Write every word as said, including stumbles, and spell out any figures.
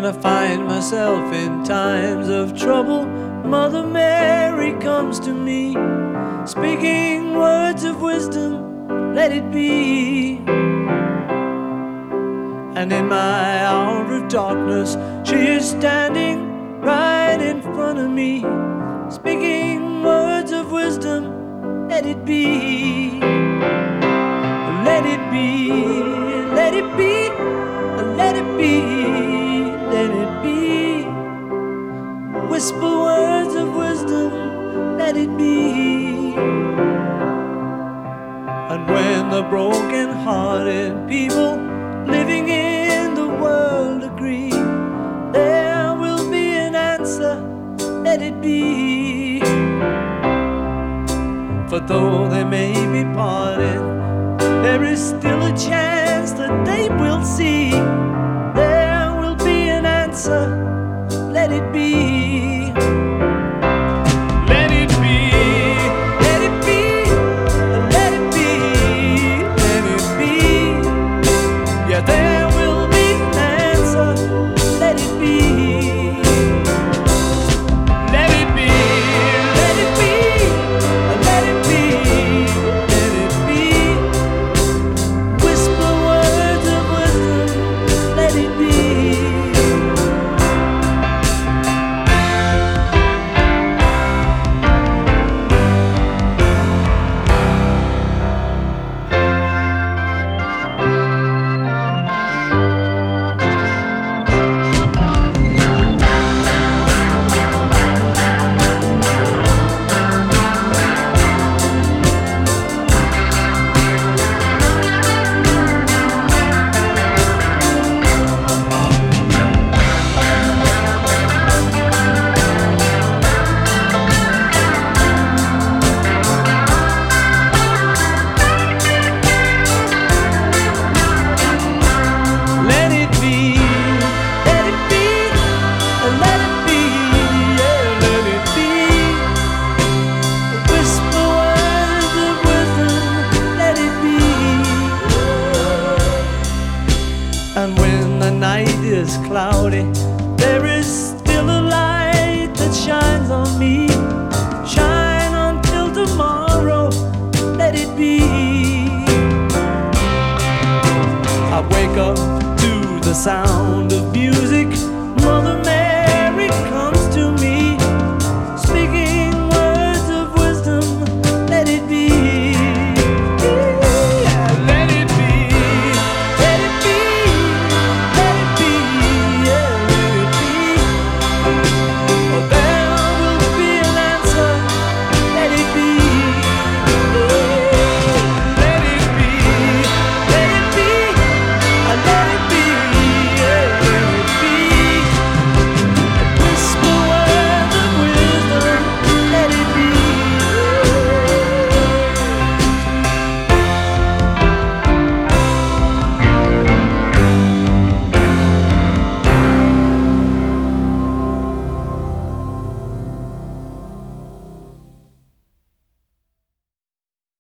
I find myself in times of trouble, Mother Mary comes to me, speaking words of wisdom, let it be. And in my hour of darkness, she is standing right in front of me, speaking words of wisdom, let it be. Let it be, let it be, let it be, let it be. Whisper words of wisdom, let it be. And when the broken-hearted people living in the world agree, there will be an answer, let it be. For though they may be parted, there is still a chance that they will see. There will be an answer, let it be.